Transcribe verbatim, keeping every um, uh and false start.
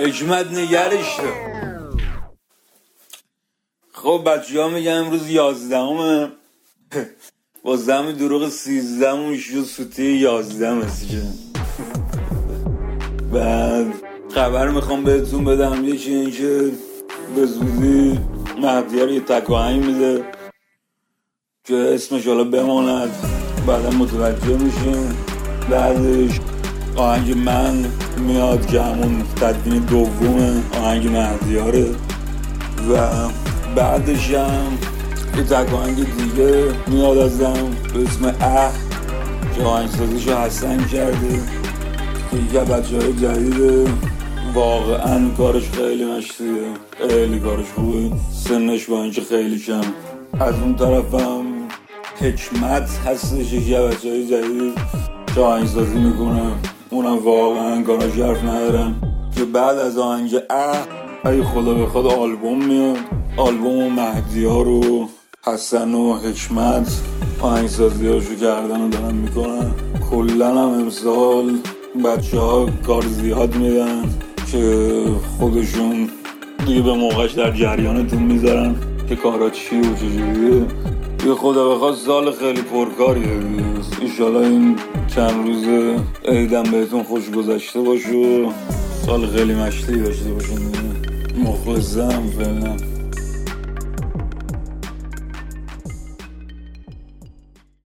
حکمت نگرش دار. خب بچه ها میگن امروز یازدهمه با زم دروغ سیزدهمون شد سوتی یازدهم هستی. بعد خبر میخوام بهتون بدم یکی این که به زودی مهدیه رو یه تکاهنگ میده که اسمش حالا بماند، بعدا متوجه میشیم. بعدش آهنگ من میاد که همون تدوین دوم آهنگ مهدیاره و بعدش هم یه تکاهنگ دیگه میاد ازم به اسم اه که آهنگسازیشو حسن کرده که یکی بچه های جدیده. واقعا کارش خیلی مشتیه، خیلی کارش خوبه، سنش با اینکه خیلی کم. از اون طرفم حکمت هستش، یکی بچه های جدید که آهنگسازی میکنه، اونم واقعا کاراش حرف ندارم که بعد از آهنگ اه اگه خدا بخواد آلبوم میاد. آلبوم مهدی ها رو حسن و حکمت آهنگسازی هاشو کردن و دارن میکنن. کلن هم امسال بچه ها کار زیاد میدن که خودشون دیگه به موقعش در جریانتون میذارن که کارا چی و چجوریه. یه خدا بخواد سال خیلی پرکاریه دیگه. ایشالا این چند روز عیدم بهتون خوش گذشته باشه و سال خیلی مشتی داشته باشین. مخلصم فعلا.